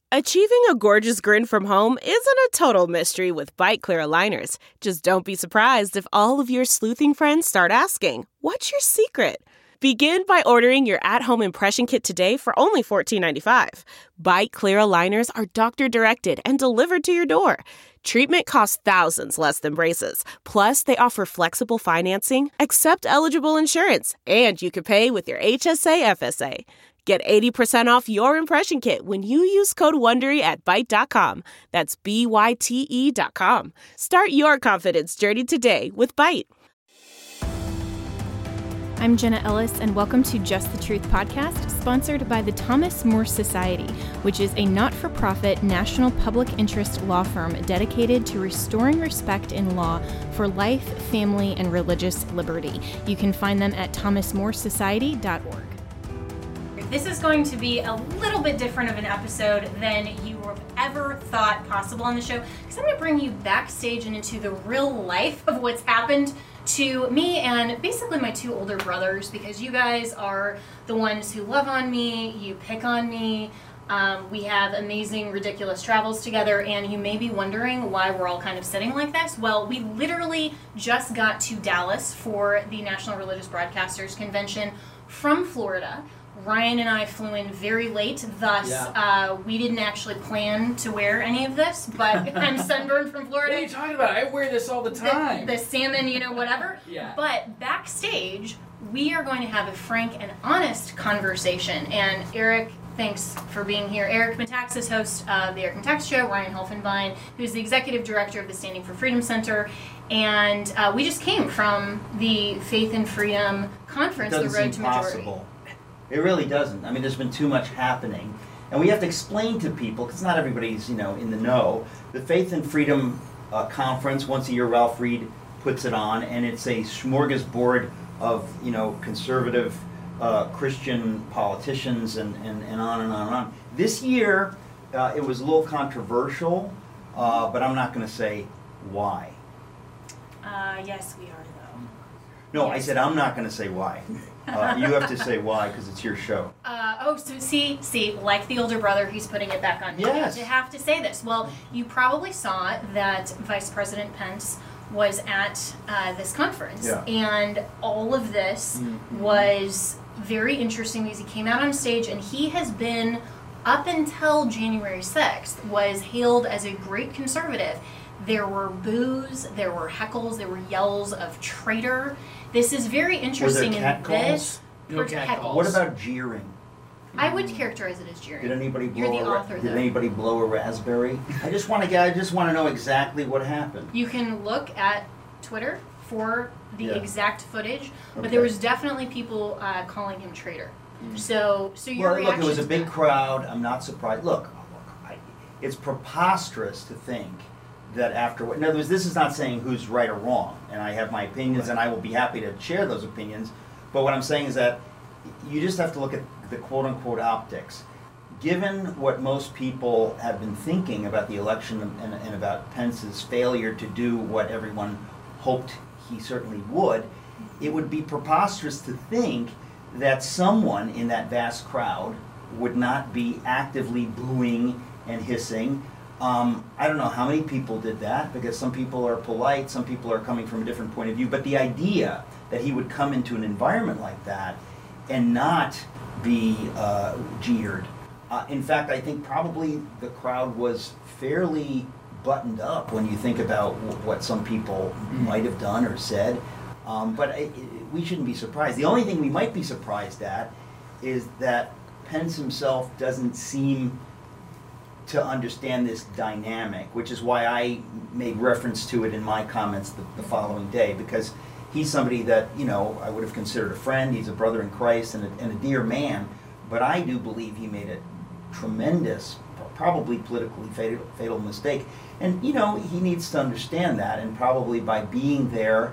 Achieving a gorgeous grin from home isn't a total mystery with Byte Clear aligners. Just don't be surprised if all of your sleuthing friends start asking, "What's your secret?" Begin by ordering your at-home impression kit today for only $14.95. Byte Clear aligners are doctor-directed and delivered to your door. Treatment costs thousands less than braces. Plus, they offer flexible financing, accept eligible insurance, and you can pay with your HSA FSA. Get 80% off your impression kit when you use code WONDERY at Byte.com. That's BYTE.com. Start your confidence journey today with Byte. I'm Jenna Ellis, and welcome to Just the Truth podcast, sponsored by the Thomas More Society, which is a not-for-profit national public interest law firm dedicated to restoring respect in law for life, family, and religious liberty. You can find them at thomasmoresociety.org. This is going to be a little bit different of an episode than you have ever thought possible on the show, because I'm going to bring you backstage and into the real life of what's happened to me and basically my two older brothers, because you guys are the ones who love on me, you pick on me, we have amazing, ridiculous travels together, and you may be wondering why we're all kind of sitting like this. Well, we literally just got to Dallas for the National Religious Broadcasters Convention from Florida. Ryan and I flew in very late, thus we didn't actually plan to wear any of this, but I'm sunburned from Florida. What are you talking about? I wear this all the time. The salmon, whatever. Yeah. But backstage, we are going to have a frank and honest conversation. And Eric, thanks for being here. Eric Metaxas, host of The Eric Metaxas Show, Ryan Helfenbein, who's the executive director of the Standing for Freedom Center. And we just came from the Faith and Freedom Conference, the Road to Majority. Possible. It really doesn't. I mean, there's been too much happening. And we have to explain to people, because not everybody's, in the know. The Faith and Freedom Conference, once a year, Ralph Reed puts it on, and it's a smorgasbord of, conservative Christian politicians and on and on and on. This year, it was a little controversial, but I'm not going to say why. Yes, we are, though. No, Yes. I said I'm not going to say why. You have to say why, because it's your show. So see, like the older brother, he's putting it back on me. Yes. To have to say this. Well, you probably saw that Vice President Pence was at this conference, and all of this was very interesting because he came out on stage, and he has been, up until January 6th, was hailed as a great conservative. There were boos, there were heckles, there were yells of traitor. This is very interesting in this. No cat calls. What about jeering? I would characterize it as jeering. Did anybody You're the author, Did though. anybody blow a raspberry? I just want to know exactly what happened. You can look at Twitter for the exact footage, but Okay. there was definitely people calling him traitor. So your Well, look, reaction it was a to big that? crowd. I'm not surprised. Look, it's preposterous to think that after, in other words, this is not saying who's right or wrong, and I have my opinions, and I will be happy to share those opinions, but what I'm saying is that you just have to look at the quote-unquote optics. Given what most people have been thinking about the election and about Pence's failure to do what everyone hoped he certainly would, it would be preposterous to think that someone in that vast crowd would not be actively booing and hissing. I don't know how many people did that, because some people are polite, some people are coming from a different point of view, but the idea that he would come into an environment like that and not be jeered. In fact, I think probably the crowd was fairly buttoned up when you think about what some people might have done or said, but we shouldn't be surprised. The only thing we might be surprised at is that Pence himself doesn't seem to understand this dynamic, which is why I made reference to it in my comments the following day, because he's somebody that, I would have considered a friend. He's a brother in Christ and a dear man, but I do believe he made a tremendous, probably politically fatal mistake. And, he needs to understand that, and probably by being there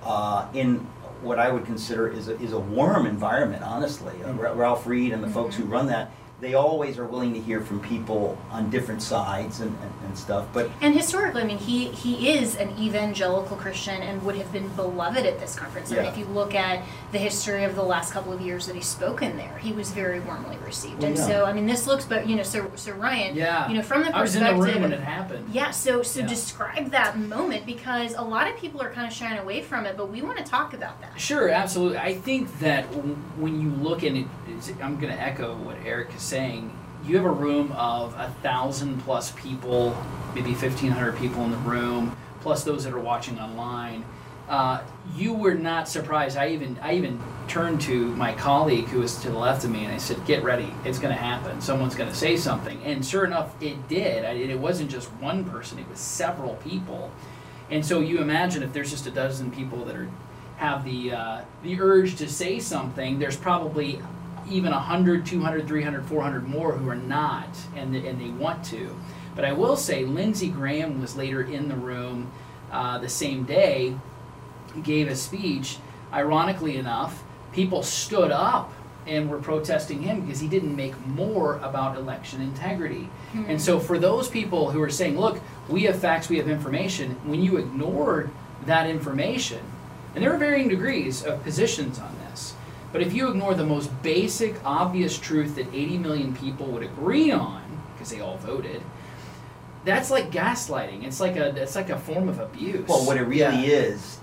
in what I would consider is a warm environment, honestly. Ralph Reed and the folks who run that, they always are willing to hear from people on different sides and stuff. And historically, I mean, he is an evangelical Christian and would have been beloved at this conference. I mean, if you look at the history of the last couple of years that he's spoken there, he was very warmly received. Well, and so, I mean, this looks, but so Ryan, from the perspective, I was in the room when it happened. Yeah. So describe that moment, because a lot of people are kind of shying away from it, but we want to talk about that. Sure, absolutely. I think that when you look at it, I'm going to echo what Eric is saying. You have a room of 1,000+ people, maybe 1,500 people in the room, plus those that are watching online. You were not surprised. I even turned to my colleague who was to the left of me, and I said, "Get ready. It's going to happen. Someone's going to say something." And sure enough, it did. It wasn't just one person. It was several people. And so you imagine if there's just a dozen people that have the urge to say something, there's probably even 100, 200, 300, 400 more who are not, and they want to. But I will say, Lindsey Graham was later in the room the same day, gave a speech. Ironically enough, people stood up and were protesting him because he didn't make more about election integrity. Mm-hmm. And so for those people who are saying, look, we have facts, we have information, when you ignored that information, and there are varying degrees of positions on this, but if you ignore the most basic, obvious truth that 80 million people would agree on, because they all voted, that's like gaslighting. It's like a form of abuse. Well, what it really is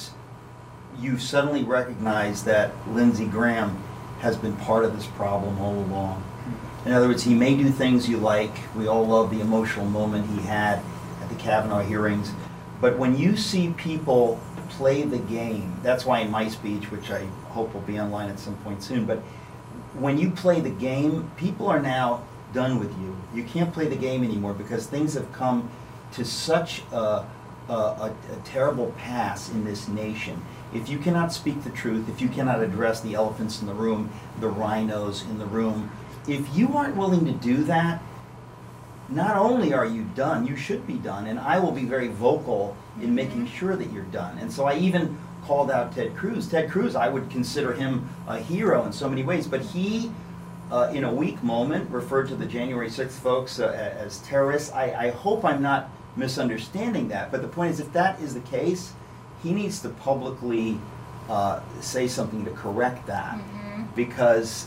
you suddenly recognize that Lindsey Graham has been part of this problem all along. In other words, he may do things you like. We all love the emotional moment he had at the Kavanaugh hearings. But when you see people play the game, that's why in my speech, which I hope will be online at some point soon, but when you play the game, people are now done with you. You can't play the game anymore because things have come to such a terrible pass in this nation. If you cannot speak the truth, if you cannot address the elephants in the room, the rhinos in the room, if you aren't willing to do that, not only are you done, you should be done, and I will be very vocal in making sure that you're done. And so I even called out Ted Cruz. Ted Cruz, I would consider him a hero in so many ways, but he, in a weak moment, referred to the January 6th folks as terrorists. I hope I'm not misunderstanding that, but the point is, if that is the case, he needs to publicly say something to correct that, because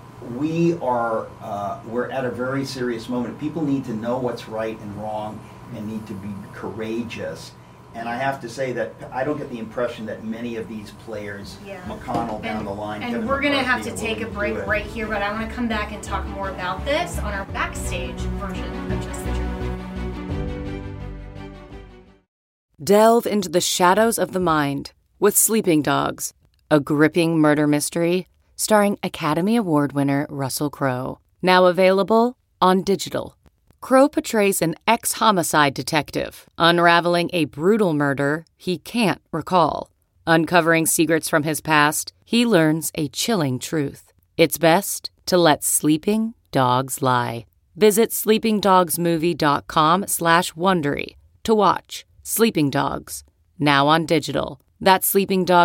we're at a very serious moment. People need to know what's right and wrong and need to be courageous. And I have to say that I don't get the impression that many of these players, McConnell down the line, and we're going to have to take a break right here, but I want to come back and talk more about this on our backstage version of Just the Truth. Delve into the shadows of the mind with Sleeping Dogs, a gripping murder mystery starring Academy Award winner Russell Crowe. Now available on digital. Crowe portrays an ex-homicide detective unraveling a brutal murder he can't recall. Uncovering secrets from his past, he learns a chilling truth. It's best to let sleeping dogs lie. Visit sleepingdogsmovie.com/Wondery to watch Sleeping Dogs, now on digital. That's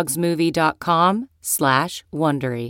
sleepingdogsmovie.com/Wondery.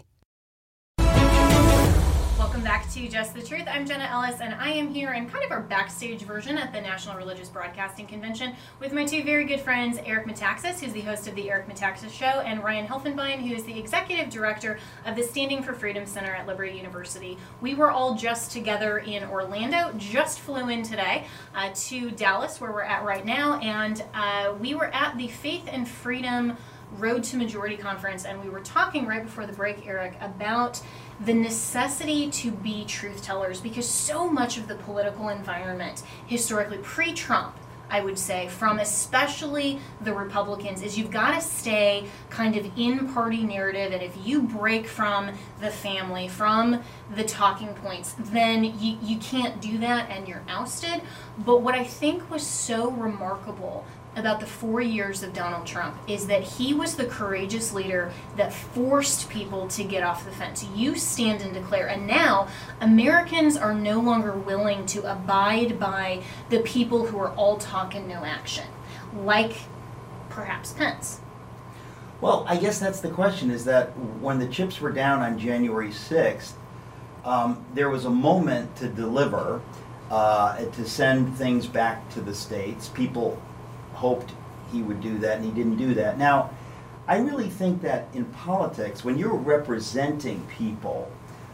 Welcome back to Just the Truth. I'm Jenna Ellis, and I am here in kind of our backstage version at the National Religious Broadcasting Convention with my two very good friends, Eric Metaxas, who's the host of the Eric Metaxas Show, and Ryan Helfenbein, who is the executive director of the Standing for Freedom Center at Liberty University. We were all just together in Orlando, just flew in today to Dallas, where we're at right now, and we were at the Faith and Freedom Road to Majority Conference, and we were talking right before the break, Eric, about the necessity to be truth tellers, because so much of the political environment historically pre-Trump, I would say, from especially the Republicans, is you've got to stay kind of in party narrative, and if you break from the family, from the talking points, then you can't do that and you're ousted. But what I think was so remarkable about the 4 years of Donald Trump is that he was the courageous leader that forced people to get off the fence. You stand and declare. And now Americans are no longer willing to abide by the people who are all talk and no action, like perhaps Pence. Well, I guess that's the question, is that when the chips were down on January 6th, there was a moment to deliver, to send things back to the States. People hoped he would do that, and he didn't do that. Now, I really think that in politics, when you're representing people,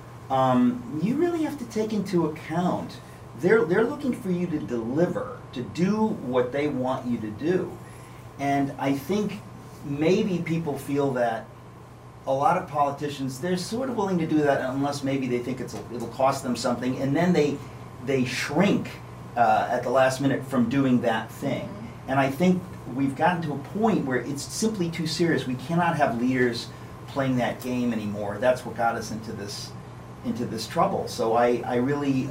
you really have to take into account they're looking for you to deliver, to do what they want you to do. And I think maybe people feel that a lot of politicians, they're sort of willing to do that unless maybe they think it'll cost them something, and then they shrink at the last minute from doing that thing. And I think we've gotten to a point where it's simply too serious. We cannot have leaders playing that game anymore. That's what got us into this trouble. So I really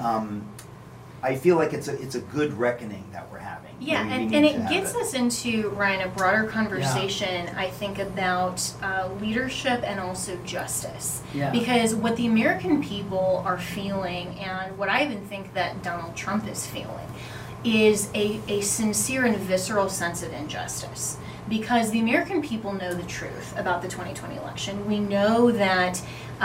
I feel like it's a good reckoning that we're having. Yeah, and it gets us into, Ryan, a broader conversation, I think, about leadership and also justice. Yeah. Because what the American people are feeling, and what I even think that Donald Trump is feeling, is a sincere and visceral sense of injustice. Because the American people know the truth about the 2020 election. We know that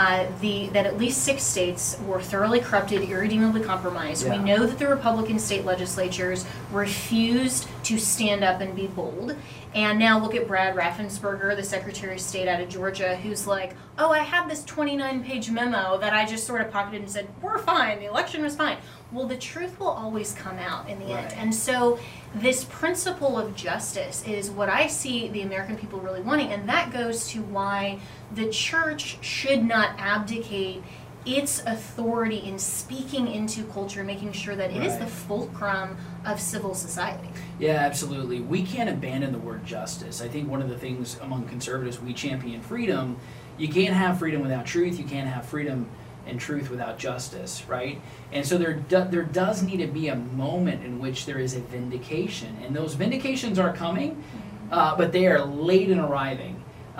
that at least 6 states were thoroughly corrupted, irredeemably compromised. Yeah. We know that the Republican state legislatures refused to stand up and be bold. And now look at Brad Raffensperger, the Secretary of State out of Georgia, who's like, oh, I have this 29-page memo that I just sort of pocketed and said, we're fine, the election was fine. Well, the truth will always come out in the end. And so this principle of justice is what I see the American people really wanting, and that goes to why the church should not abdicate its authority in speaking into culture, making sure that it is the fulcrum of civil society. Yeah, absolutely. We can't abandon the word justice. I think one of the things among conservatives, we champion freedom. You can't have freedom without truth. You can't have freedom and truth without justice, right? And so there does need to be a moment in which there is a vindication. And those vindications are coming, but they are late in arriving.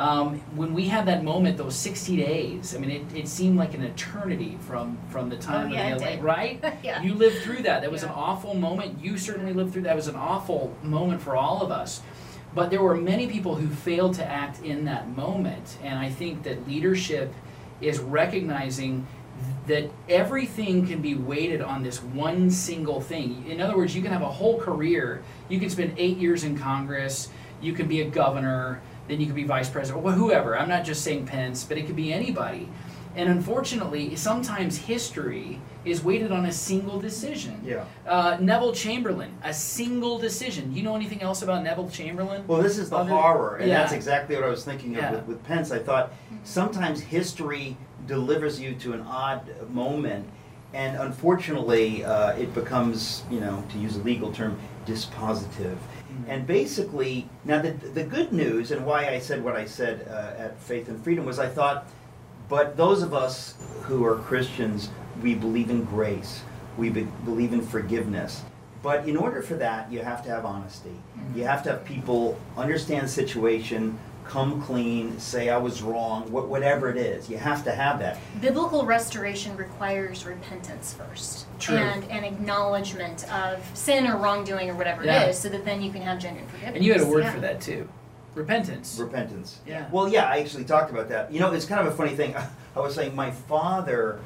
When we had that moment, those 60 days, I mean, it seemed like an eternity from the time of the LA, right? Yeah. You lived through that. That was an awful moment. You certainly lived through that. It was an awful moment for all of us. But there were many people who failed to act in that moment. And I think that leadership is recognizing that everything can be weighted on this one single thing. In other words, you can have a whole career. You can spend 8 years in Congress. You can be a governor. Then you could be vice president, or whoever. I'm not just saying Pence, but it could be anybody. And unfortunately, sometimes history is weighted on a single decision. Yeah. Neville Chamberlain, a single decision. You know anything else about Neville Chamberlain? Well, this is the horror, and Yeah. that's exactly what I was thinking of with Pence. I thought sometimes history delivers you to an odd moment, and unfortunately, it becomes, to use a legal term, dispositive. And basically, now the good news, and why I said what I said at Faith and Freedom, was I thought, but those of us who are Christians, we believe in grace, we believe in forgiveness. But in order for that, you have to have honesty. You have to have people understand the situation, come clean, say I was wrong, whatever it is. You have to have that. Biblical restoration requires repentance first. True. And an acknowledgement of sin or wrongdoing or whatever it is, so that then you can have genuine forgiveness. And you had a word for that too. Repentance. Repentance. Yeah. Well, yeah, I actually talked about that. It's kind of a funny thing. I was saying my father,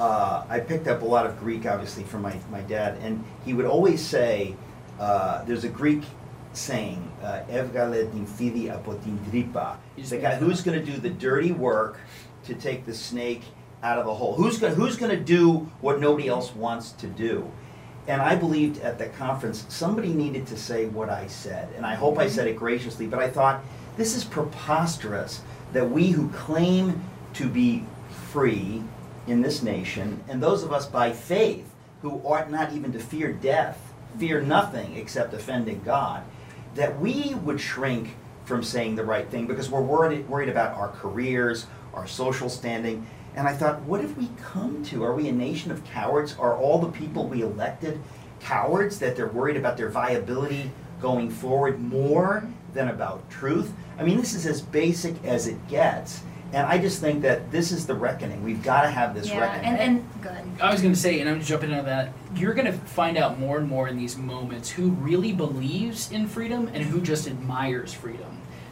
I picked up a lot of Greek, obviously, from my dad, and he would always say, there's a Greek saying, Evgale dimphidi apotindripa. The guy who's going to do the dirty work to take the snake out of the hole. Who's going to do what nobody else wants to do? And I believed at the conference somebody needed to say what I said, and I hope I said it graciously, but I thought, this is preposterous that we who claim to be free in this nation, and those of us by faith who ought not even to fear death, fear nothing except offending God, that we would shrink from saying the right thing because we're worried about our careers, our social standing. And I thought, what have we come to? Are we a nation of cowards? Are all the people we elected cowards, that they're worried about their viability going forward more than about truth? I mean, this is as basic as it gets. And I just think that this is the reckoning. We've got to have this reckoning. And go ahead. I was going to say, and I'm jumping into that, you're going to find out more and more in these moments who really believes in freedom and who just admires freedom.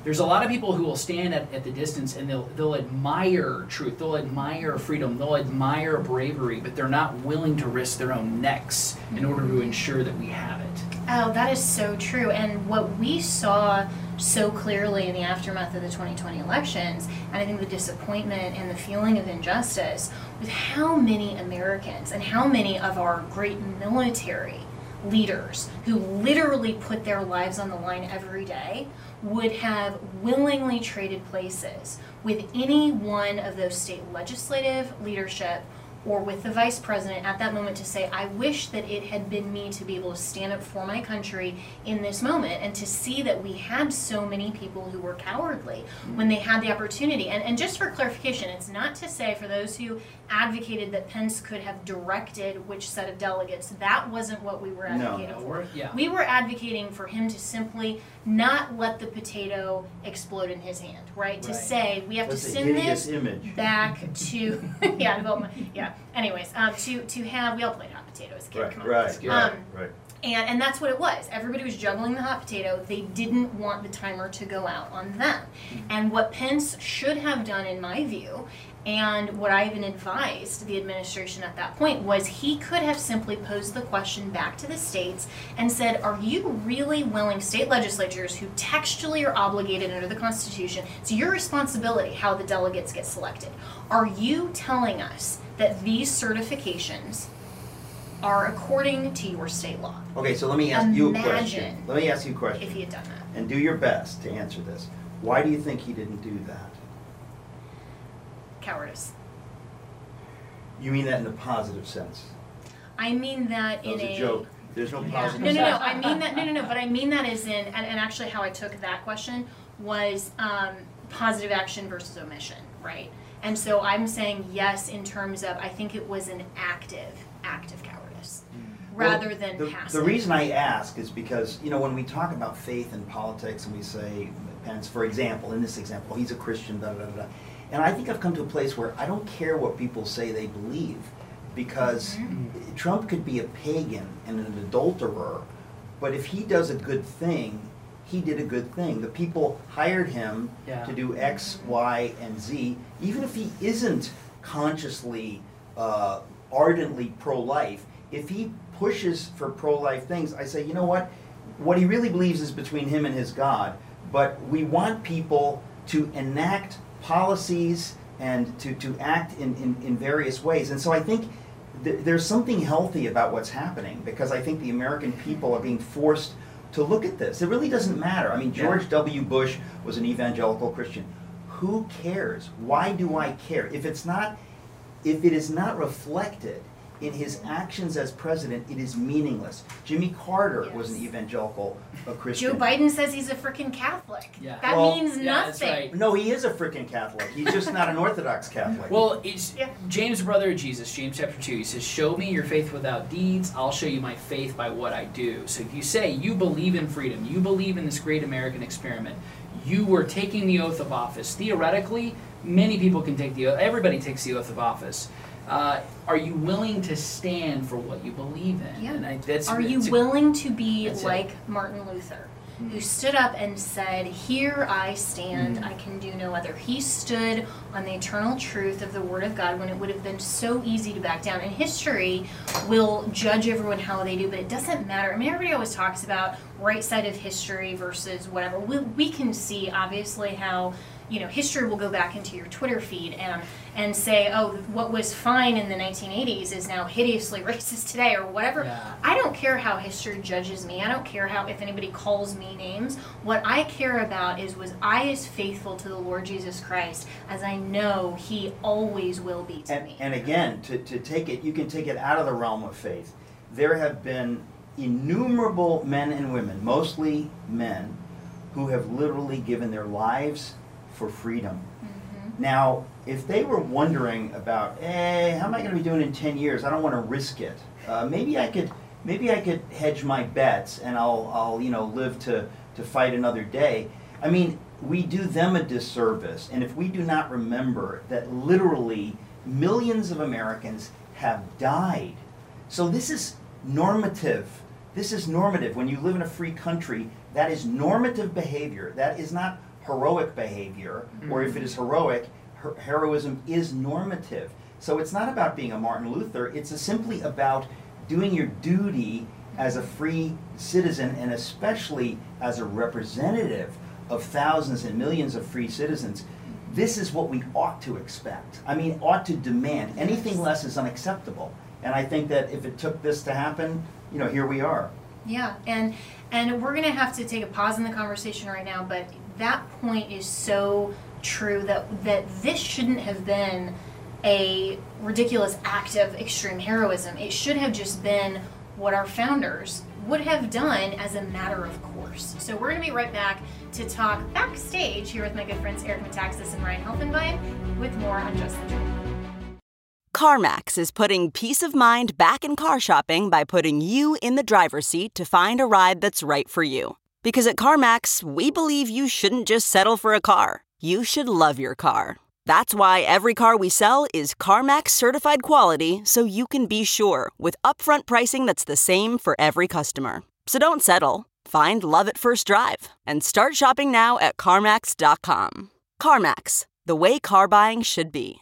there's a lot of people who will stand at the distance and they'll admire truth, they'll admire freedom, they'll admire bravery, but they're not willing to risk their own necks in order to ensure that we have it. Oh, that is so true. And what we saw so clearly in the aftermath of the 2020 elections, and I think the disappointment and the feeling of injustice, with how many Americans and how many of our great military leaders who literally put their lives on the line every day would have willingly traded places with any one of those state legislative leadership or with the vice president at that moment to say, I wish that it had been me to be able to stand up for my country in this moment, and to see that we had so many people who were cowardly when they had the opportunity. And just for clarification, it's not to say, for those who advocated that Pence could have directed which set of delegates, that wasn't what we were advocating for. We were advocating for him to simply not let the potato explode in his hand, right? To say, we have to send this back to, anyways, to have, we all played hot potato as a kid, come on. Right. And that's what it was. Everybody was juggling the hot potato. They didn't want the timer to go out on them. And what Pence should have done, in my view, and what I even advised the administration at that point, was he could have simply posed the question back to the states and said, are you really willing, state legislatures who textually are obligated under the Constitution, it's your responsibility how the delegates get selected, are you telling us that these certifications are according to your state law? Okay, so let me ask you a question. Let me ask you a question. If he had done that. And do your best to answer this. Why do you think he didn't do that? Cowardice. You mean that in a positive sense? I mean that in a joke. There's no positive No. sense. I mean that. No. But I mean that as in, and actually how I took that question was positive action versus omission, right? And so I'm saying yes in terms of, I think it was an active cowardice rather than passive. The reason I ask is because, when we talk about faith in politics and we say, Pence, for example, in this example, he's a Christian, da-da-da-da. And I think I've come to a place where I don't care what people say they believe, because Trump could be a pagan and an adulterer, but if he does a good thing, he did a good thing. The people hired him to do X, Y, and Z, even if he isn't consciously, ardently pro-life. If he pushes for pro-life things, I say, you know what? What he really believes is between him and his God, but we want people to enact policies and to act in various ways. And so I think there's something healthy about what's happening, because I think the American people are being forced to look at this. It really doesn't matter. I mean, George W. Bush was an evangelical Christian. Who cares? Why do I care? If it is not reflected in his actions as president, it is meaningless. Jimmy Carter was an evangelical Christian. Joe Biden says he's a freaking Catholic. Yeah. That means nothing. That's right. No, he is a freaking Catholic. He's just not an Orthodox Catholic. Well, it's James, brother of Jesus, James chapter 2, he says, show me your faith without deeds, I'll show you my faith by what I do. So if you say you believe in freedom, you believe in this great American experiment, you were taking the oath of office. Theoretically, many people can take the oath. Everybody takes the oath of office. Are you willing to stand for what you believe in? Yeah. And are you willing to be like Martin Luther, who stood up and said, here I stand, I can do no other. He stood on the eternal truth of the Word of God when it would have been so easy to back down. And history will judge everyone how they do, but it doesn't matter. I mean, everybody always talks about right side of history versus whatever. We can see, obviously, how history will go back into your Twitter feed and say, oh, what was fine in the 1980s is now hideously racist today, or whatever. Yeah. I don't care how history judges me. I don't care if anybody calls me names. What I care about is, was I as faithful to the Lord Jesus Christ as I know He always will be to me. And again, to take it, you can take it out of the realm of faith. There have been innumerable men and women, mostly men, who have literally given their lives for freedom. Now, if they were wondering about, how am I going to be doing in 10 years? I don't want to risk it. Maybe I could hedge my bets, and I'll live to fight another day. I mean, we do them a disservice, and if we do not remember that literally millions of Americans have died. So this is normative. This is normative. When you live in a free country, that is normative behavior. That is not heroic behavior, or if it is heroic, heroism is normative. So it's not about being a Martin Luther, it's simply about doing your duty as a free citizen, and especially as a representative of thousands and millions of free citizens. This is what we ought to expect. I mean, ought to demand. Anything less is unacceptable. And I think that if it took this to happen, here we are. Yeah, and we're going to have to take a pause in the conversation right now, but that point is so true that this shouldn't have been a ridiculous act of extreme heroism. It should have just been what our founders would have done as a matter of course. So we're going to be right back to talk backstage here with my good friends Eric Metaxas and Ryan Helfenbein with more on Just the Truth. CarMax is putting peace of mind back in car shopping by putting you in the driver's seat to find a ride that's right for you. Because at CarMax, we believe you shouldn't just settle for a car. You should love your car. That's why every car we sell is CarMax certified quality, so you can be sure with upfront pricing that's the same for every customer. So don't settle. Find love at first drive and start shopping now at CarMax.com. CarMax, the way car buying should be.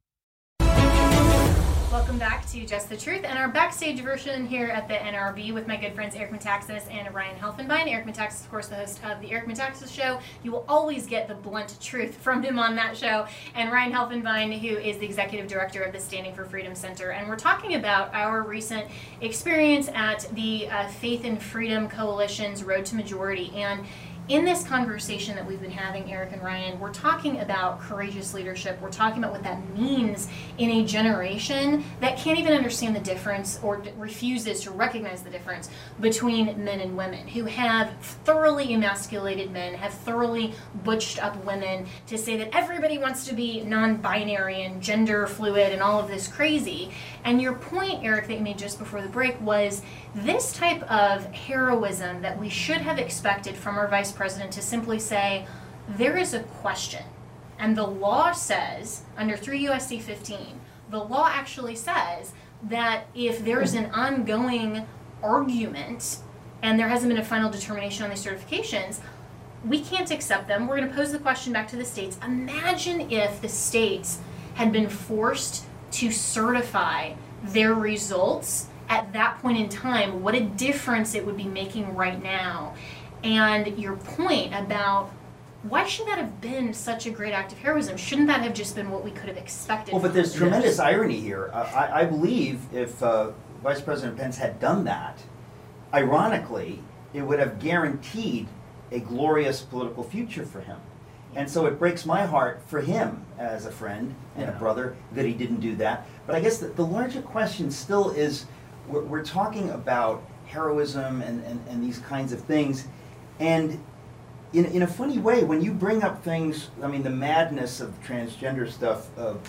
Welcome back to Just the Truth and our backstage version here at the NRB with my good friends Eric Metaxas and Ryan Helfenbein. Eric Metaxas, of course, the host of the Eric Metaxas Show. You will always get the blunt truth from him on that show. And Ryan Helfenbein, who is the executive director of the Standing for Freedom Center. And we're talking about our recent experience at the Faith and Freedom Coalition's Road to Majority. And in this conversation that we've been having, Eric and Ryan, we're talking about courageous leadership. We're talking about what that means in a generation that can't even understand the difference or refuses to recognize the difference between men and women, who have thoroughly emasculated men, have thoroughly butched up women to say that everybody wants to be non-binary and gender fluid and all of this crazy. And your point, Eric, that you made just before the break was this type of heroism that we should have expected from our vice president to simply say, there is a question. And the law says, under 3 U.S.C. 15, the law actually says that if there is an ongoing argument and there hasn't been a final determination on these certifications, we can't accept them. We're going to pose the question back to the states. Imagine if the states had been forced to certify their results at that point in time, what a difference it would be making right now. And your point about why should that have been such a great act of heroism? Shouldn't that have just been what we could have expected? Well, but there's tremendous irony here. I believe if Vice President Pence had done that, ironically, it would have guaranteed a glorious political future for him. And so it breaks my heart for him as a friend and a brother that he didn't do that. But I guess the larger question still is, we're talking about heroism and these kinds of things. And in a funny way, when you bring up things, I mean, the madness of transgender stuff,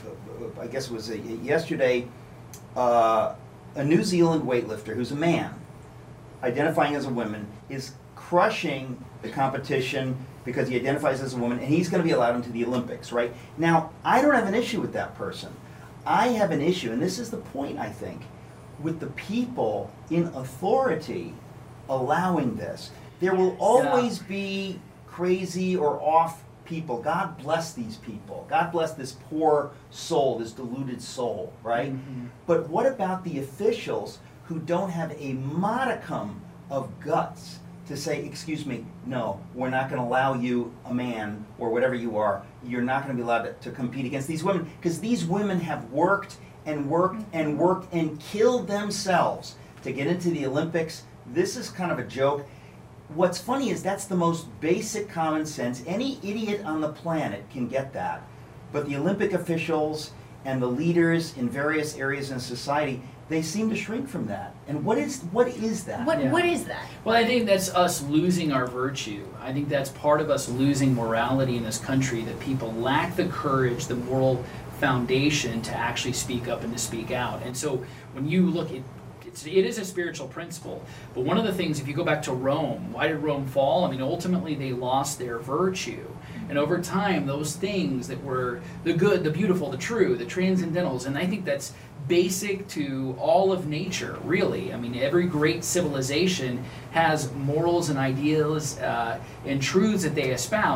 I guess it was yesterday, a New Zealand weightlifter who's a man, identifying as a woman, is crushing the competition because he identifies as a woman, and he's going to be allowed into the Olympics, right? Now, I don't have an issue with that person. I have an issue, and this is the point, I think, with the people in authority allowing this. There will always be crazy or off people. God bless these people. God bless this poor soul, this deluded soul, right? Mm-hmm. But what about the officials who don't have a modicum of guts to say, excuse me, no, we're not going to allow you, a man, or whatever you are, you're not going to be allowed to compete against these women, because these women have worked and worked and worked and killed themselves to get into the Olympics. This is kind of a joke. What's funny is that's the most basic common sense. Any idiot on the planet can get that. But the Olympic officials and the leaders in various areas in society, they seem to shrink from that. And what is that? What is that? Well, I think that's us losing our virtue. I think that's part of us losing morality in this country, that people lack the courage, the moral foundation to actually speak up and to speak out. And so when you look at it is a spiritual principle. But one of the things, if you go back to Rome, why did Rome fall? I mean, ultimately they lost their virtue. And over time, those things that were the good, the beautiful, the true, the transcendentals, and I think that's basic to all of nature, really. I mean, every great civilization has morals and ideals and truths that they espouse.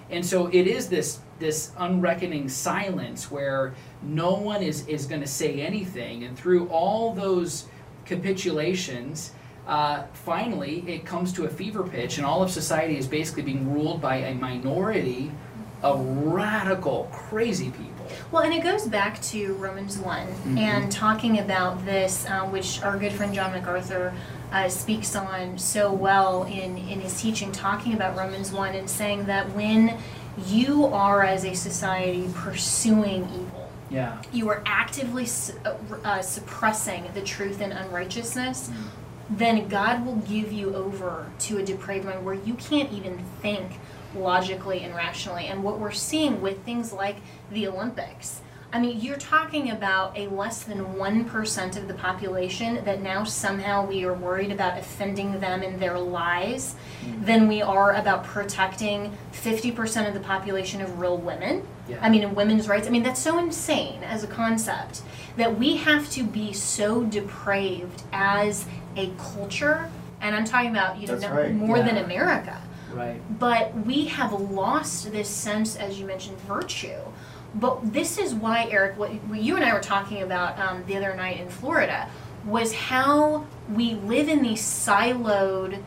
And so it is this unreckoning silence where no one is going to say anything. And through all those capitulations, finally it comes to a fever pitch, and all of society is basically being ruled by a minority of radical, crazy people. Well, and it goes back to Romans 1 and talking about this, which our good friend John MacArthur speaks on so well in his teaching, talking about Romans 1 and saying that when you are as a society pursuing evil, you are actively suppressing the truth and unrighteousness, then God will give you over to a depraved mind where you can't even think logically and rationally. And what we're seeing with things like the Olympics, I mean, you're talking about a less than 1% of the population that now somehow we are worried about offending them in their lies than we are about protecting 50% of the population of real women. I mean, and women's rights. I mean, that's so insane as a concept that we have to be so depraved as a culture. And I'm talking about, more than America. Right. But we have lost this sense, as you mentioned, virtue. But this is why, Eric, what you and I were talking about the other night in Florida was how we live in these siloed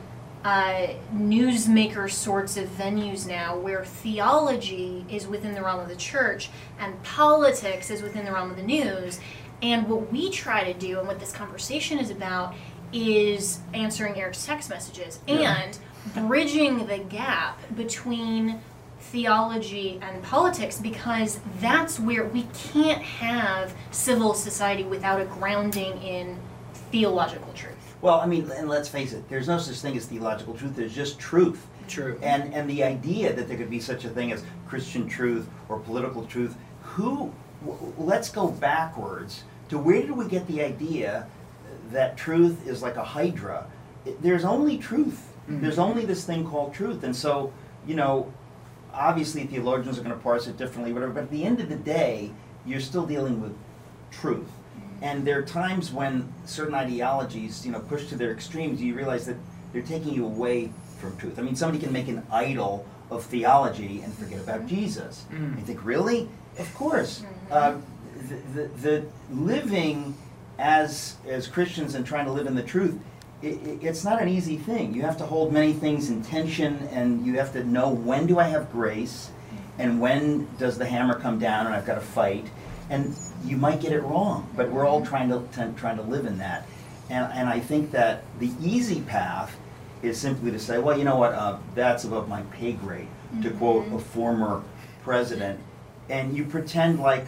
newsmaker sorts of venues now where theology is within the realm of the church and politics is within the realm of the news. And what we try to do and what this conversation is about is answering Eric's text messages and bridging the gap between theology and politics, because that's where we can't have civil society without a grounding in theological truth. Well, I mean, and let's face it, there's no such thing as theological truth, there's just truth. True. And the idea that there could be such a thing as Christian truth or political truth, let's go backwards to where did we get the idea that truth is like a hydra? There's only truth. There's only this thing called truth. And so, obviously theologians are going to parse it differently, whatever, but at the end of the day, you're still dealing with truth. And there are times when certain ideologies, push to their extremes, you realize that they're taking you away from truth. I mean, somebody can make an idol of theology and forget about Jesus. You think, really? Of course. The living as Christians and trying to live in the truth, it's not an easy thing. You have to hold many things in tension, and you have to know, when do I have grace and when does the hammer come down and I've got to fight. And you might get it wrong, but we're all trying to live in that. And I think that the easy path is simply to say, well, you know what, that's above my pay grade, to quote a former president. And you pretend like,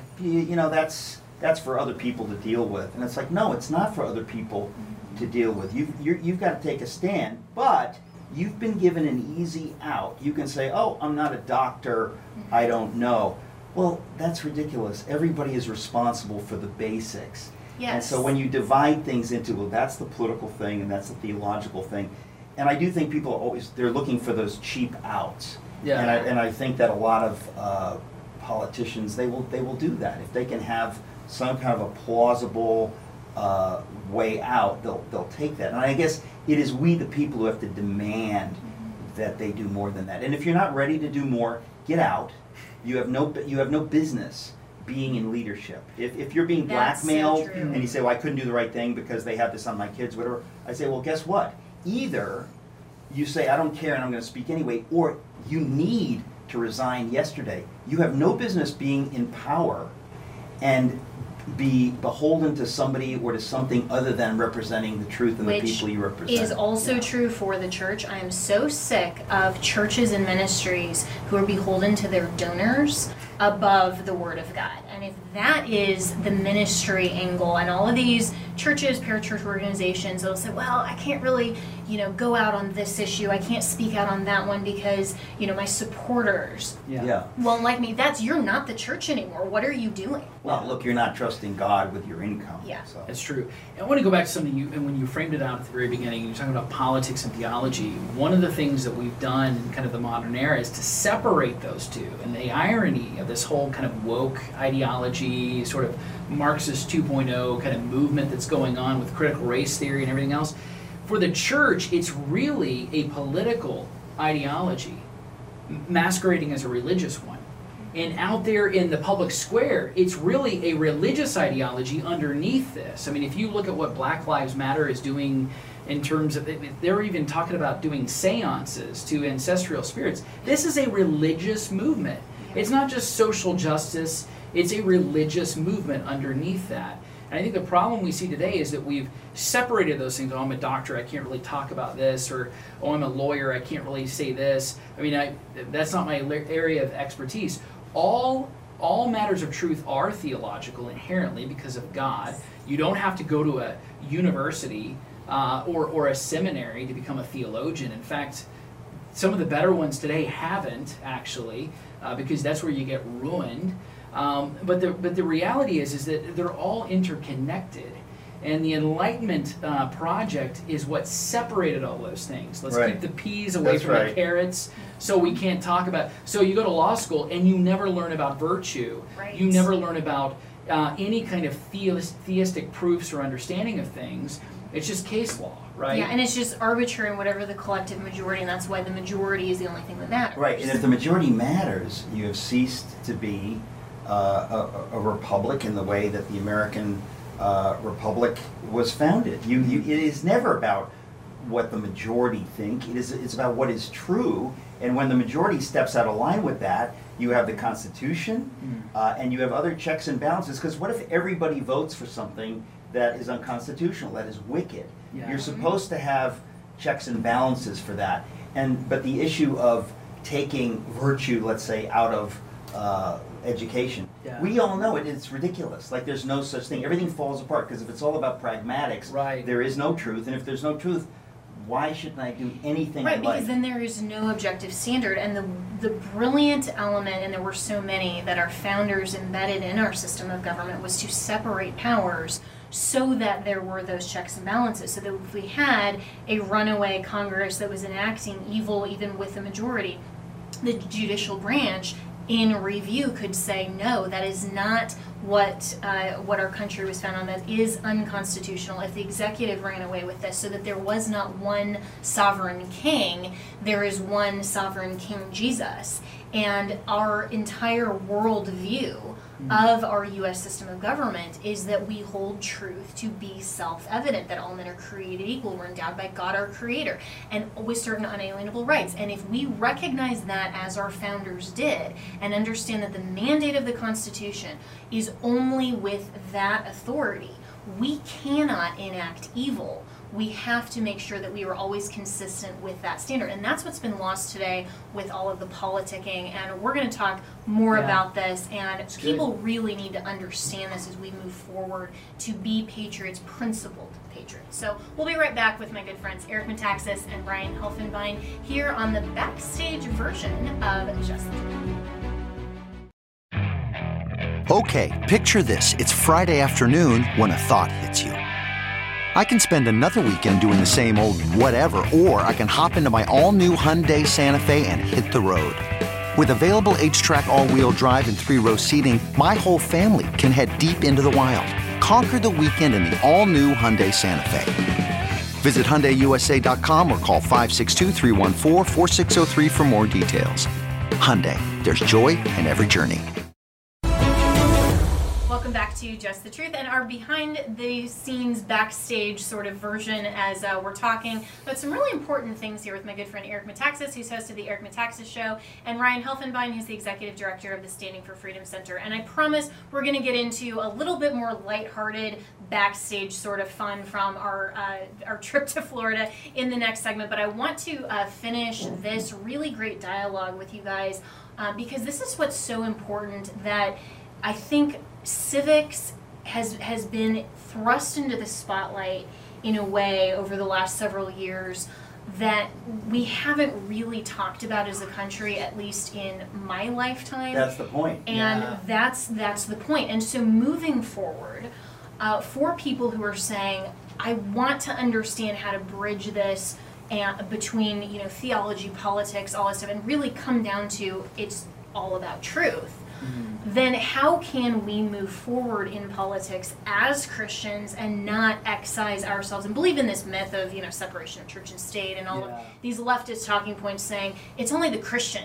that's for other people to deal with. And it's like, no, it's not for other people to deal with. You've got to take a stand, but you've been given an easy out. You can say, oh, I'm not a doctor, I don't know. Well, that's ridiculous. Everybody is responsible for the basics. Yes. And so when you divide things into, well, that's the political thing and that's the theological thing, and I do think people they're looking for those cheap outs. Yeah. And I think that a lot of politicians, they will do that. If they can have some kind of a plausible way out, they'll take that. And I guess it is we, the people, who have to demand that they do more than that. And if you're not ready to do more, get out. You have no business being in leadership. If you're being blackmailed and you say, well, I couldn't do the right thing because they have this on my kids, whatever, I say, well, guess what? Either you say, I don't care and I'm going to speak anyway, or you need to resign yesterday. You have no business being in power and be beholden to somebody or to something other than representing the truth and the people you represent. Which is also true for the church. I am so sick of churches and ministries who are beholden to their donors above the Word of God. And if that is the ministry angle, and all of these churches, parachurch organizations, they'll say, well, I can't really, go out on this issue. I can't speak out on that one because, my supporters. Yeah. Well, like me, you're not the church anymore. What are you doing? Well, look, you're not trusting God with your income. Yeah. So. That's true. And I want to go back to something and when you framed it out at the very beginning, you're talking about politics and theology. One of the things that we've done in kind of the modern era is to separate those two. And the irony of this whole kind of woke ideology, sort of Marxist 2.0 kind of movement that's going on with critical race theory and everything else, for the church, it's really a political ideology. masquerading as a religious one. And out there in the public square, it's really a religious ideology underneath this. I mean, if you look at what Black Lives Matter is doing in terms of, they're even talking about doing seances to ancestral spirits. This is a religious movement. It's not just social justice, it's a religious movement underneath that. And I think the problem we see today is that we've separated those things. Oh, I'm a doctor, I can't really talk about this, or oh, I'm a lawyer, I can't really say this. I mean, that's not my area of expertise. All matters of truth are theological inherently because of God. You don't have to go to a university or a seminary to become a theologian. In fact, some of the better ones today haven't actually, because that's where you get ruined. But the reality is that they're all interconnected. And the Enlightenment Project is what separated all those things. Let's keep the peas away from the carrots, so we can't talk about. So you go to law school and you never learn about virtue. Right. You never learn about any kind of theistic proofs or understanding of things. It's just case law, right? Yeah, and it's just arbitrary in whatever the collective majority, and that's why the majority is the only thing that matters. Right, and if the majority matters, you have ceased to be a republic in the way that the American republic was founded. It is never about what the majority think. It's about what is true. And when the majority steps out of line with that, you have the Constitution, and you have other checks and balances. Because what if everybody votes for something that is unconstitutional, that is wicked? Yeah. You're supposed to have checks and balances for that. But the issue of taking virtue, let's say, out of education. Yeah. We all know it. It's ridiculous. Like, there's no such thing. Everything falls apart because if it's all about pragmatics, there is no truth. And if there's no truth, why shouldn't I do anything in life? Because then there is no objective standard. And the brilliant element, and there were so many that our founders embedded in our system of government, was to separate powers so that there were those checks and balances. So that if we had a runaway Congress that was enacting evil even with the majority, the judicial branch in review could say, no, that is not what our country was founded on. That is unconstitutional. If the executive ran away with this, so that there was not one sovereign king, there is one sovereign King Jesus. And our entire worldview of our U.S. system of government is that we hold truth to be self-evident, that all men are created equal, we're endowed by God our Creator, and with certain unalienable rights. And if we recognize that, as our founders did, and understand that the mandate of the Constitution is only with that authority, we cannot enact evil. We have to make sure that we are always consistent with that standard. And that's what's been lost today with all of the politicking. And we're going to talk more about this. And people really need to understand this as we move forward, to be patriots, principled patriots. So we'll be right back with my good friends Eric Metaxas and Ryan Helfenbein here on the backstage version of Just the Truth. Okay, picture this. It's Friday afternoon when a thought hits you. I can spend another weekend doing the same old whatever, or I can hop into my all-new Hyundai Santa Fe and hit the road. With available H-Track all-wheel drive and 3-row seating, my whole family can head deep into the wild. Conquer the weekend in the all-new Hyundai Santa Fe. Visit HyundaiUSA.com or call 562-314-4603 for more details. Hyundai, there's joy in every journey. Welcome back to Just the Truth and our behind-the-scenes backstage sort of version, as we're talking about some really important things here with my good friend Eric Metaxas, who's host of the Eric Metaxas Show, and Ryan Helfenbein, who's the executive director of the Standing for Freedom Center. And I promise we're going to get into a little bit more lighthearted backstage sort of fun from our trip to Florida in the next segment. But I want to finish this really great dialogue with you guys because this is what's so important, that I think civics has been thrust into the spotlight in a way over the last several years that we haven't really talked about as a country, at least in my lifetime. That's the point. And that's the point. And so moving forward, for people who are saying, I want to understand how to bridge this and between theology, politics, all that stuff, and really come down to it's all about truth. Then how can we move forward in politics as Christians and not excise ourselves and believe in this myth of separation of church and state and all of these leftist talking points saying it's only the Christians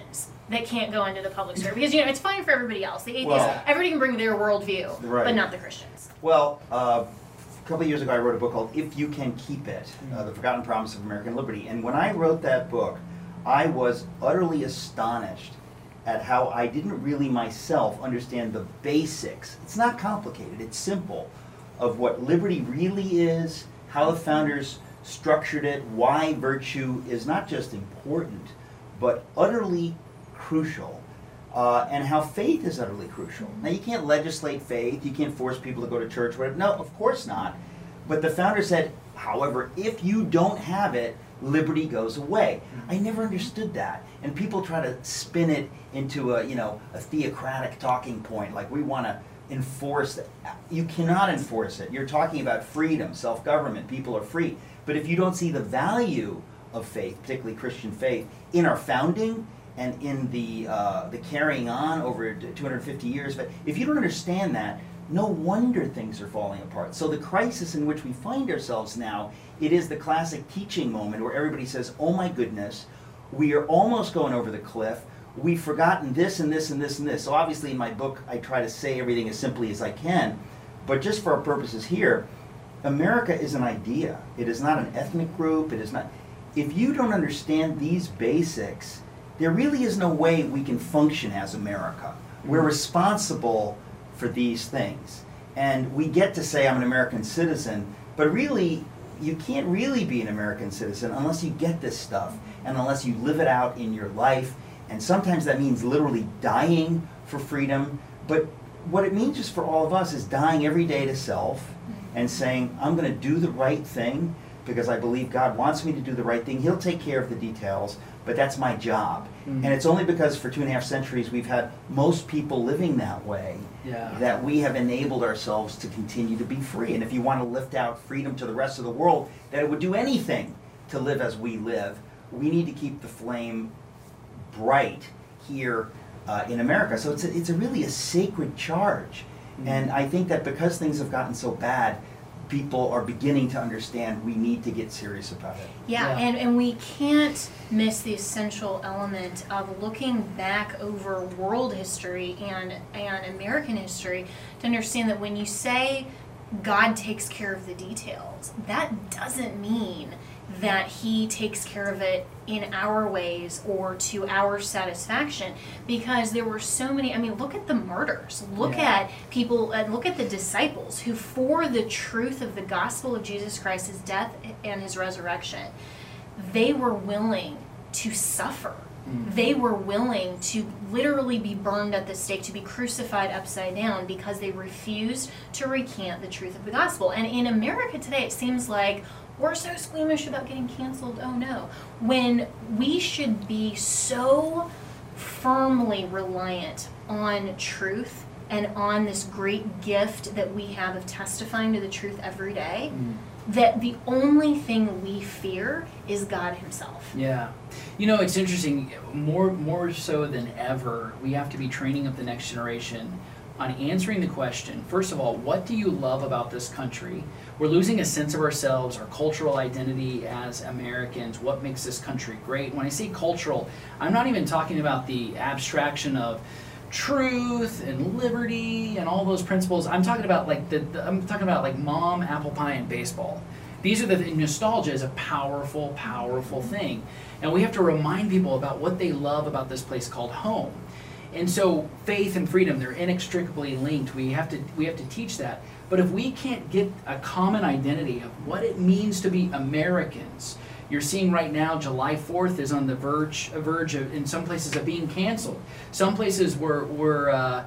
that can't go into the public square? Because, you know, it's fine for everybody else. The atheists, everybody can bring their worldview, but not the Christians. Well, a couple of years ago I wrote a book called If You Can Keep It, The Forgotten Promise of American Liberty. And when I wrote that book, I was utterly astonished at how I didn't really myself understand the basics. It's not complicated, it's simple, of what liberty really is, how the founders structured it, why virtue is not just important, but utterly crucial, and how faith is utterly crucial. Now, you can't legislate faith, you can't force people to go to church, whatever. No, of course not. But the founder said, however, if you don't have it, liberty goes away. I never understood that. And people try to spin it into a theocratic talking point, like we want to enforce it. You cannot enforce it. You're talking about freedom, self-government, people are free. But if you don't see the value of faith, particularly Christian faith, in our founding and in the carrying on over 250 years, but if you don't understand that, no wonder things are falling apart. So the crisis in which we find ourselves now, it is the classic teaching moment where everybody says, oh my goodness, we are almost going over the cliff. We've forgotten this and this and this and this. So obviously in my book, I try to say everything as simply as I can. But just for our purposes here, America is an idea. It is not an ethnic group. It is not. If you don't understand these basics, there really is no way we can function as America. We're responsible for these things. And we get to say I'm an American citizen, but really, you can't really be an American citizen unless you get this stuff and unless you live it out in your life. And sometimes that means literally dying for freedom. But what it means just for all of us is dying every day to self and saying, I'm going to do the right thing because I believe God wants me to do the right thing. He'll take care of the details, but that's my job. And it's only because for 2.5 centuries we've had most people living that way that we have enabled ourselves to continue to be free. And if you want to lift out freedom to the rest of the world, that it would do anything to live as we live, we need to keep the flame bright here in America. So it's really a sacred charge. And I think that because things have gotten so bad, people are beginning to understand we need to get serious about it. And we can't miss the essential element of looking back over world history and American history to understand that when you say God takes care of the details, that doesn't mean that he takes care of it in our ways or to our satisfaction, because there were so many. I mean, look at the martyrs, look at people, and look at the disciples who, for the truth of the gospel of Jesus Christ, his death and his resurrection, they were willing to suffer. They were willing to literally be burned at the stake, to be crucified upside down, because they refused to recant the truth of the gospel. And in America today, it seems like we're so squeamish about getting canceled. Oh no. When we should be so firmly reliant on truth and on this great gift that we have of testifying to the truth every day, that the only thing we fear is God himself. Yeah. You know, it's interesting, more so than ever, we have to be training up the next generation on answering the question, first of all, what do you love about this country? We're losing a sense of ourselves, our cultural identity as Americans, what makes this country great. When I say cultural, I'm not even talking about the abstraction of truth and liberty and all those principles. I'm talking about like mom, apple pie, and baseball. These are nostalgia is a powerful, powerful thing. And we have to remind people about what they love about this place called home. And so faith and freedom, they're inextricably linked. We have to teach that. But if we can't get a common identity of what it means to be Americans, you're seeing right now July 4th is on the verge of, in some places, of being canceled. Some places were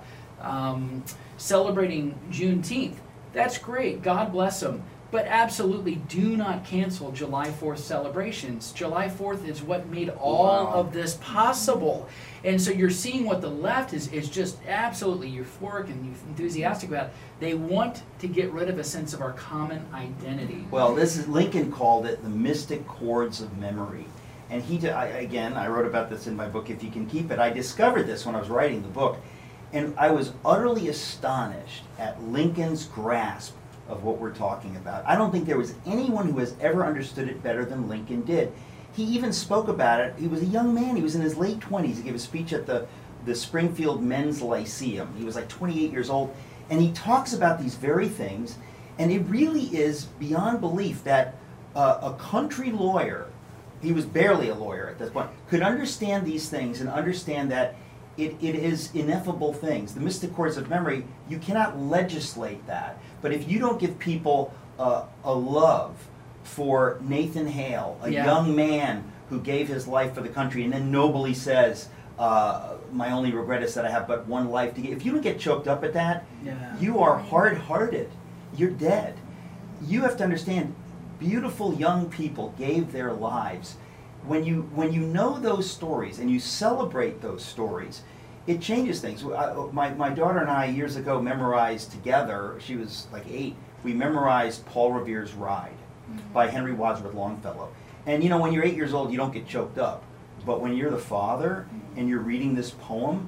celebrating Juneteenth. That's great. God bless them. But absolutely do not cancel July 4th celebrations. July 4th is what made all of this possible. And so you're seeing what the left is just absolutely euphoric and enthusiastic about. They want to get rid of a sense of our common identity. Well, Lincoln called it the mystic chords of memory. And I wrote about this in my book, If You Can Keep It. I discovered this when I was writing the book. And I was utterly astonished at Lincoln's grasp of what we're talking about. I don't think there was anyone who has ever understood it better than Lincoln did. he even spoke about it. He was a young man. He was in his late 20s. He gave a speech at the Springfield Men's Lyceum. He was like 28 years old. And he talks about these very things. And it really is beyond belief that a country lawyer, he was barely a lawyer at this point, could understand these things and understand that it is ineffable things. The mystic chords of memory, you cannot legislate that. But if you don't give people a love for Nathan Hale, a young man who gave his life for the country and then nobly says, my only regret is that I have but one life to give. If you don't get choked up at that, you are hard-hearted. You're dead. You have to understand, beautiful young people gave their lives. When you know those stories and you celebrate those stories, it changes things. My daughter and I years ago memorized together, she was like 8, we memorized Paul Revere's Ride by Henry Wadsworth Longfellow. And when you're 8 years old, you don't get choked up. But when you're the father and you're reading this poem,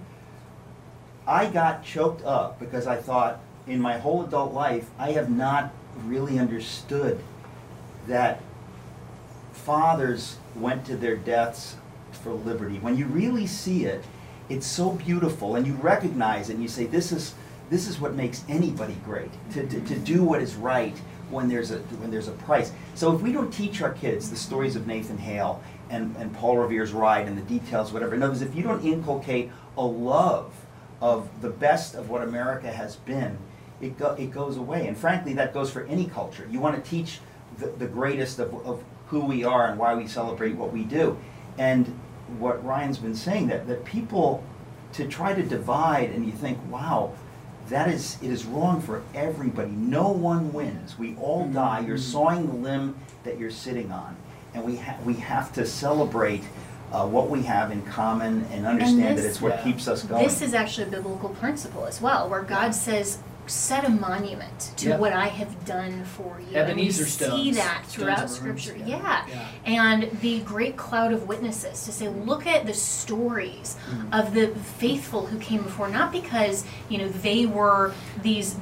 I got choked up because I thought, in my whole adult life, I have not really understood that fathers went to their deaths for liberty. When you really see it, it's so beautiful, and you recognize it, and you say, this is what makes anybody great, to do what is right when there's a price. So if we don't teach our kids the stories of Nathan Hale and Paul Revere's Ride and the details, whatever, in other words, if you don't inculcate a love of the best of what America has been, it goes away. And frankly, that goes for any culture. You want to teach the greatest of who we are and why we celebrate what we do. And what Ryan's been saying, that people, to try to divide, and you think, wow, it is wrong for everybody. No one wins. We all die. You're sawing the limb that you're sitting on. And we have to celebrate what we have in common and understand that it's what keeps us going. This is actually a biblical principle as well, where God says, set a monument to what I have done for you. Ebenezer and we stones. see that throughout Scripture. And the great cloud of witnesses to say, look at the stories of the faithful who came before, not because they were these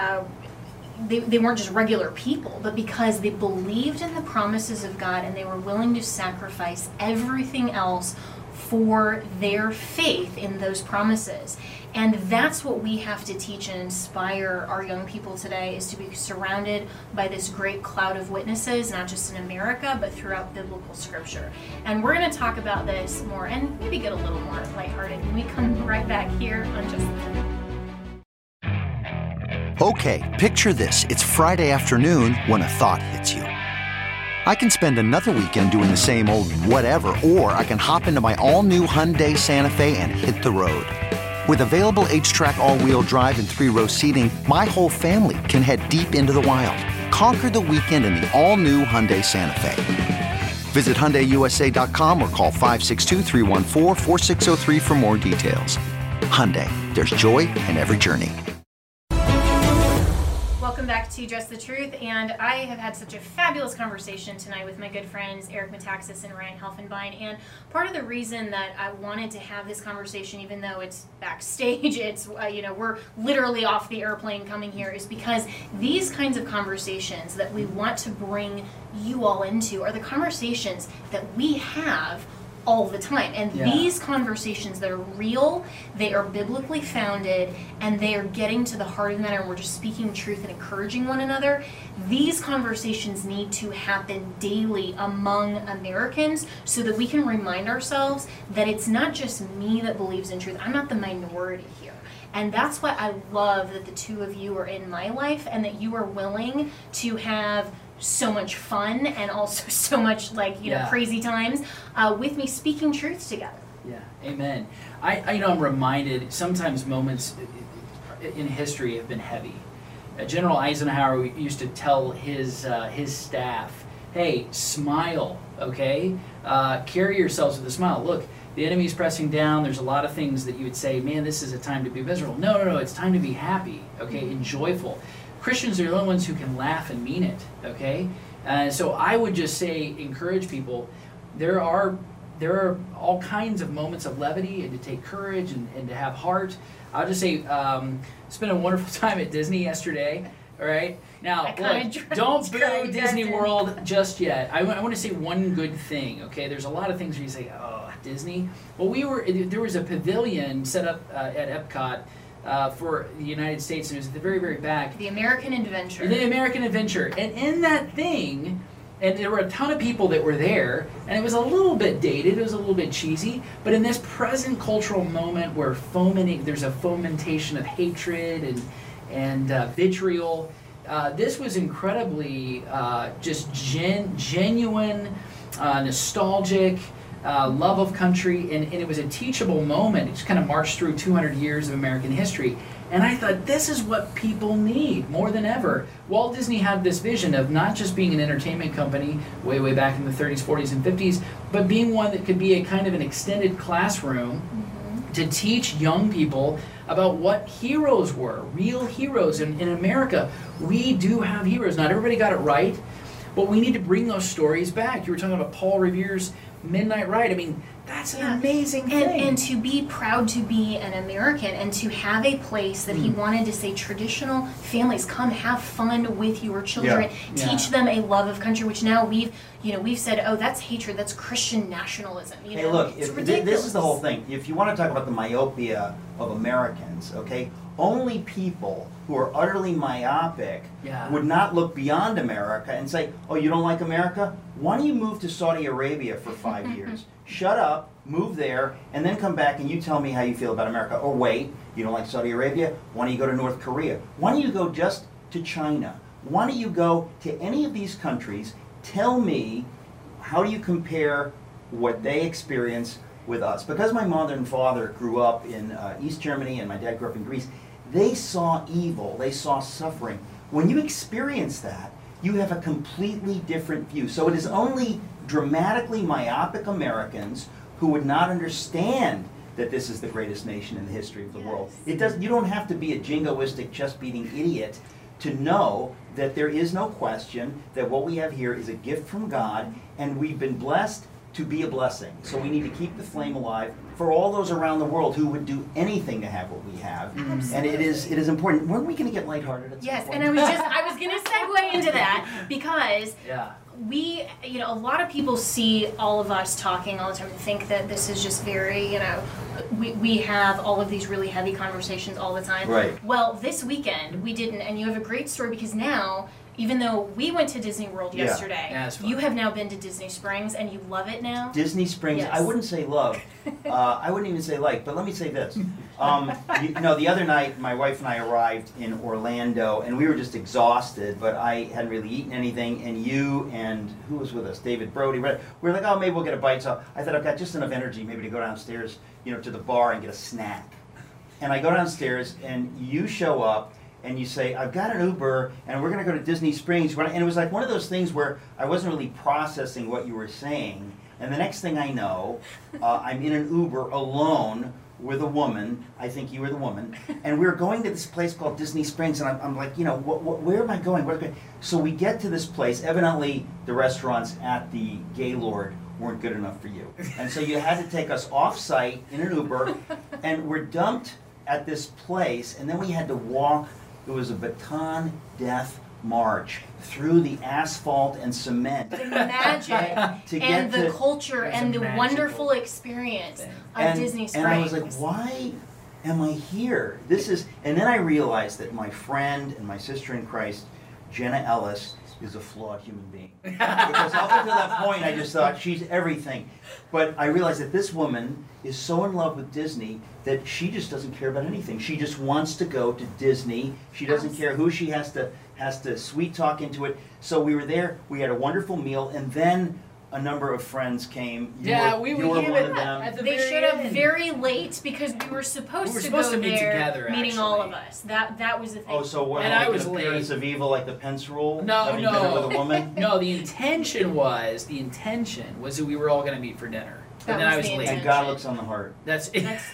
they weren't just regular people, but because they believed in the promises of God and they were willing to sacrifice everything else for their faith in those promises. And that's what we have to teach and inspire our young people today, is to be surrounded by this great cloud of witnesses, not just in America, but throughout biblical Scripture. And we're going to talk about this more and maybe get a little more lighthearted when we come right back here on Just the Truth. Okay, picture this. It's Friday afternoon when a thought hits you. I can spend another weekend doing the same old whatever, or I can hop into my all-new Hyundai Santa Fe and hit the road. With available H-Track all-wheel drive and 3-row seating, my whole family can head deep into the wild. Conquer the weekend in the all-new Hyundai Santa Fe. Visit HyundaiUSA.com or call 562-314-4603 for more details. Hyundai, there's joy in every journey. Welcome back to Just the Truth, and I have had such a fabulous conversation tonight with my good friends Eric Metaxas and Ryan Helfenbein. And part of the reason that I wanted to have this conversation, even though it's backstage, it's we're literally off the airplane coming here, is because these kinds of conversations that we want to bring you all into are the conversations that we have all the time. And these conversations, they're real, they are biblically founded, and they are getting to the heart of the matter, and we're just speaking truth and encouraging one another. These conversations need to happen daily among Americans so that we can remind ourselves that it's not just me that believes in truth. I'm not the minority here. And that's why I love that the two of you are in my life, and that you are willing to have so much fun and also so much crazy times with me speaking truths together. Yeah, amen. I'm reminded sometimes moments in history have been heavy. General Eisenhower used to tell his staff, "Hey, smile, okay? Carry yourselves with a smile. Look, the enemy's pressing down. There's a lot of things that you would say, man, this is a time to be miserable. No, it's time to be happy, okay, and joyful." Christians are the only ones who can laugh and mean it, okay? So I would just say, encourage people. There are all kinds of moments of levity, and to take courage and to have heart. I'll just say, spent a wonderful time at Disney yesterday. All right. Now, That look, don't boo kinda Disney doesn't. World just yet. I want to say one good thing. Okay, there's a lot of things where you say, "Oh, Disney." Well, there was a pavilion set up at Epcot for the United States, and it was at the very, very back. The American Adventure. The American Adventure, and in that thing. And there were a ton of people that were there, and it was a little bit dated, it was a little bit cheesy, but in this present cultural moment where there's a fomentation of hatred and vitriol, this was incredibly just genuine, nostalgic, love of country, and it was a teachable moment. It just kind of marched through 200 years of American history. And I thought, this is what people need more than ever. Walt Disney had this vision of not just being an entertainment company way, way back in the 30s, 40s, and 50s, but being one that could be a kind of an extended classroom to teach young people about what heroes were, real heroes. In America, we do have heroes. Not everybody got it right, but we need to bring those stories back. You were talking about Paul Revere's Midnight Ride. I mean, that's an amazing thing. And to be proud to be an American and to have a place that he wanted to say traditional families come have fun with your children, teach them a love of country, which now we've said, oh, that's hatred, that's Christian nationalism. Hey, look, it's this is the whole thing. If you want to talk about the myopia of Americans, okay, only people who are utterly myopic would not look beyond America and say, oh, you don't like America? Why don't you move to Saudi Arabia for 5 years? Shut up, move there, and then come back and you tell me how you feel about America. Or wait, you don't like Saudi Arabia? Why don't you go to North Korea? Why don't you go just to China? Why don't you go to any of these countries? Tell me, how do you compare what they experience with us? Because my mother and father grew up in East Germany and my dad grew up in Greece, they saw evil, they saw suffering. When you experience that, you have a completely different view. So it is only dramatically myopic Americans who would not understand that this is the greatest nation in the history of the world. You don't have to be a jingoistic, chest-beating idiot to know that there is no question that what we have here is a gift from God, and we've been blessed to be a blessing. So we need to keep the flame alive for all those around the world who would do anything to have what we have. And it is important. When are we going to get lighthearted at some point? And I was going to segue into that because we, a lot of people see all of us talking all the time and think that this is just very, we have all of these really heavy conversations all the time. Right. Well, this weekend we didn't, and you have a great story because now, even though we went to Disney World yesterday, you have now been to Disney Springs and you love it now? Disney Springs, I wouldn't say love. I wouldn't even say like, but let me say this. The other night my wife and I arrived in Orlando and we were just exhausted, but I hadn't really eaten anything, and you and who was with us? David Brody. We were like, oh, maybe we'll get a bite. So I thought I've got just enough energy maybe to go downstairs, to the bar and get a snack. And I go downstairs and you show up and you say, I've got an Uber, and we're going to go to Disney Springs. And it was like one of those things where I wasn't really processing what you were saying. And the next thing I know, I'm in an Uber alone with a woman. I think you were the woman. And we were going to this place called Disney Springs. And I'm like, where am I going? So we get to this place. Evidently, the restaurants at the Gaylord weren't good enough for you. And so you had to take us off-site in an Uber. And we're dumped at this place. And then we had to walk. It was a baton death march through the asphalt and cement. The magic and the culture and the wonderful experience of Disney Springs. And I was like, why am I here? And then I realized that my friend and my sister in Christ, Jenna Ellis, is a flawed human being. Because up until that point, I just thought she's everything. But I realized that this woman is so in love with Disney that she just doesn't care about anything. She just wants to go to Disney. She doesn't care who she has to sweet talk into it. So we were there. We had a wonderful meal, and then a number of friends came. We were one of them. They showed up very late because we were supposed to go meet there, together, meeting all of us. That was the thing. Oh, so what? And I was late. Appearance of evil, like the Pence rule. No. With a woman. No, the intention was that we were all going to meet for dinner. And then I was late. And God looks on the heart. That's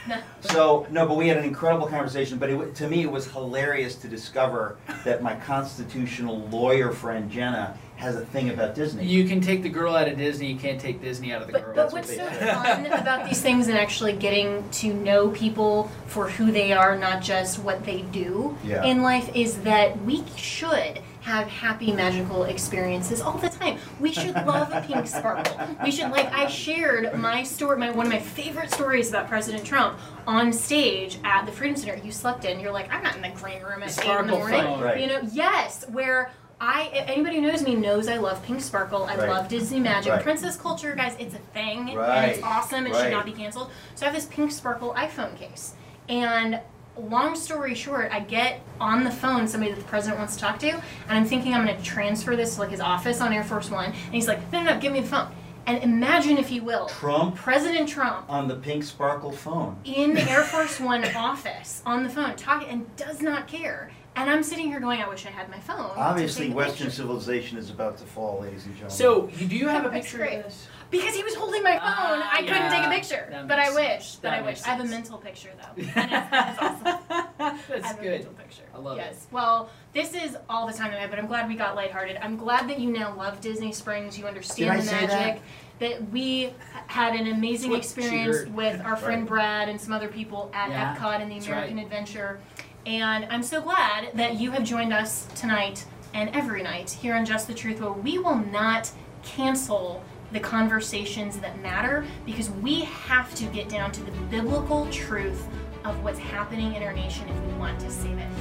So, no, but we had an incredible conversation, but to me it was hilarious to discover that my constitutional lawyer friend Jenna has a thing about Disney. You can take the girl out of Disney, you can't take Disney out of the girl. But what's so fun about these things and actually getting to know people for who they are, not just what they do in life, is that we should have happy, magical experiences all the time. We should love a pink sparkle. We should, I shared my story, one of my favorite stories about President Trump on stage at the Freedom Center. You slept in. You're like, I'm not in the green room at 8 in the morning. Phone. Right. You know, yes, where anybody who knows me knows I love pink sparkle. I love Disney magic. Right. Princess culture, guys, it's a thing. Right. And it's awesome. It Right. should not be canceled. So I have this pink sparkle iPhone case. And long story short, I get on the phone somebody that the president wants to talk to, and I'm thinking I'm going to transfer this to his office on Air Force One, and he's like, no, give me the phone. And imagine, if you will, President Trump on the pink sparkle phone in the Air Force One office on the phone talking and does not care. And I'm sitting here going, I wish I had my phone. Obviously, Western civilization is about to fall, ladies and gentlemen. So, do you have a picture of this? Because he was holding my phone, I couldn't take a picture. But I wish. I have a mental picture, though. And it's awesome. That's good. A mental picture. I love it. Well, this is all the time we have, but I'm glad we got lighthearted. I'm glad that you now love Disney Springs. You understand the magic. That we had an amazing experience with our friend Brad and some other people at Epcot and the American Adventure. And I'm so glad that you have joined us tonight and every night here on Just the Truth, where we will not cancel the conversations that matter, because we have to get down to the biblical truth of what's happening in our nation if we want to save it.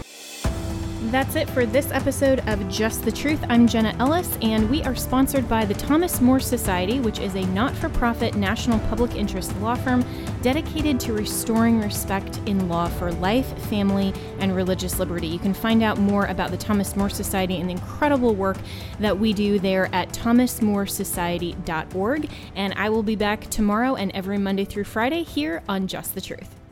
That's it for this episode of Just the Truth. I'm Jenna Ellis, and we are sponsored by the Thomas More Society, which is a not-for-profit national public interest law firm dedicated to restoring respect in law for life, family, and religious liberty. You can find out more about the Thomas More Society and the incredible work that we do there at thomasmoresociety.org. And I will be back tomorrow and every Monday through Friday here on Just the Truth.